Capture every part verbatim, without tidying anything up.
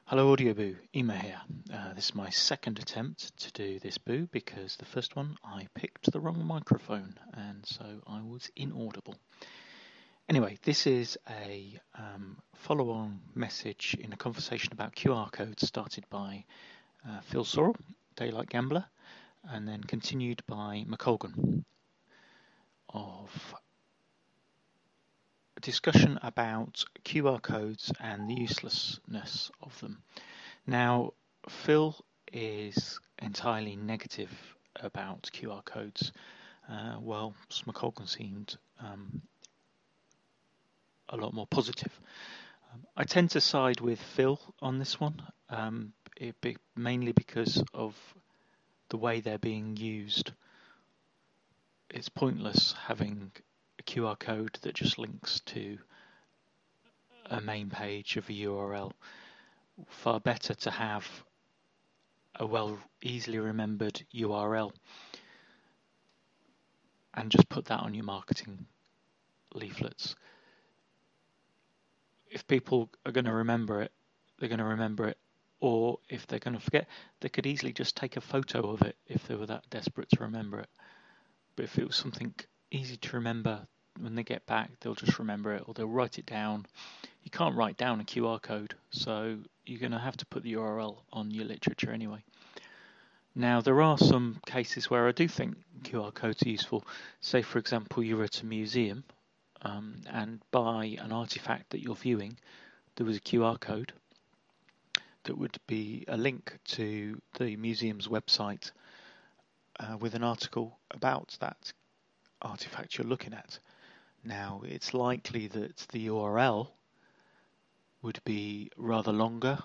Hello Audioboo, Ema here. Uh, this is my second attempt to do this boo because the first one I picked the wrong microphone and so I was inaudible. Anyway, this is a um, follow-on message in a conversation about Q R codes started by uh, Phil Sorrell, Daylight Gambler, and then continued by McColgan of a discussion about Q R codes and the uselessness of them. Now, Phil is entirely negative about Q R codes, uh, while McColgan seemed um, a lot more positive. Um, I tend to side with Phil on this one, um, it be mainly because of the way they're being used. It's pointless having a Q R code that just links to a main page of a U R L. Far better to have a well easily remembered U R L and just put that on your marketing leaflets. If people are going to remember it, they're going to remember it, or if they're going to forget, they could easily just take a photo of it if they were that desperate to remember it. But if it was something easy to remember, when they get back, they'll just remember it, or they'll write it down. You can't write down a Q R code, so you're going to have to put the U R L on your literature anyway. Now, there are some cases where I do think Q R codes are useful. Say, for example, you're at a museum um, and by an artifact that you're viewing, there was a Q R code that would be a link to the museum's website uh, with an article about that artifact you're looking at. Now, it's likely that the U R L would be rather longer,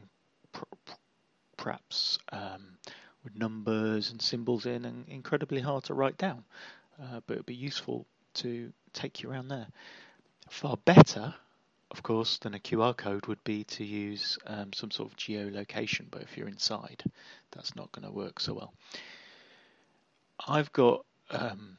perhaps um, with numbers and symbols in, and incredibly hard to write down, uh, but it would be useful to take you around there. Far better, of course, than a Q R code would be to use um, some sort of geolocation, but if you're inside, that's not going to work so well. I've got um,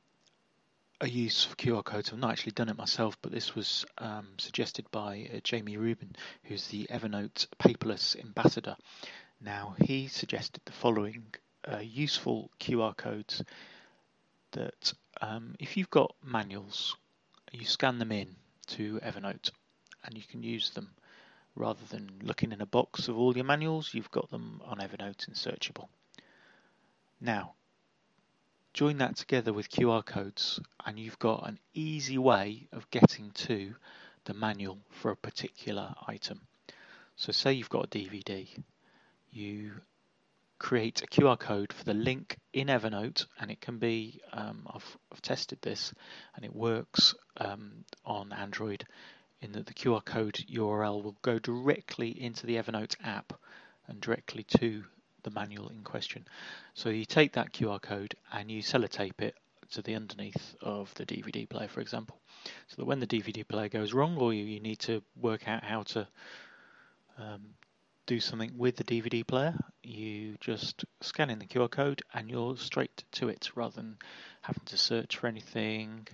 a use for Q R codes. I've not actually done it myself, but this was um, suggested by uh, Jamie Rubin, who's the Evernote paperless ambassador. Now, he suggested the following uh, useful Q R codes that um, if you've got manuals, you scan them in to Evernote and you can use them. Rather than looking in a box of all your manuals, you've got them on Evernote and searchable. Now, join that together with Q R codes and you've got an easy way of getting to the manual for a particular item. So say you've got a D V D. You create a Q R code for the link in Evernote, and it can be, um, I've, I've tested this, and it works um, on Android in that the Q R code U R L will go directly into the Evernote app and directly to the manual in question. So you take that Q R code and you sellotape it to the underneath of the D V D player, for example, so that when the D V D player goes wrong or you, you need to work out how to um, do something with the D V D player, you just scan in the Q R code and you're straight to it rather than having to search for anything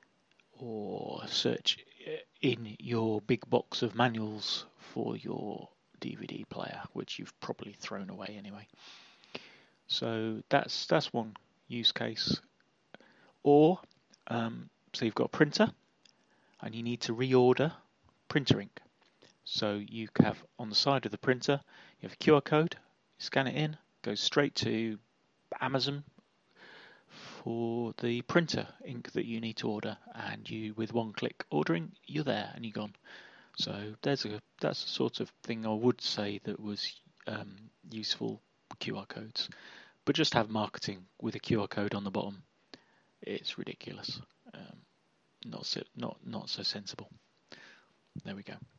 or search in your big box of manuals for your D V D player, which you've probably thrown away anyway. So that's that's one use case. Or um, so you've got a printer and you need to reorder printer ink. So you have on the side of the printer, you have a Q R code, you scan it in, goes straight to Amazon for the printer ink that you need to order, and you, with one click ordering, you're there and you're gone. So there's a that's the sort of thing I would say that was um, useful Q R codes. But just have marketing with a Q R code on the bottom, it's ridiculous. Um, not so not not so sensible. There we go.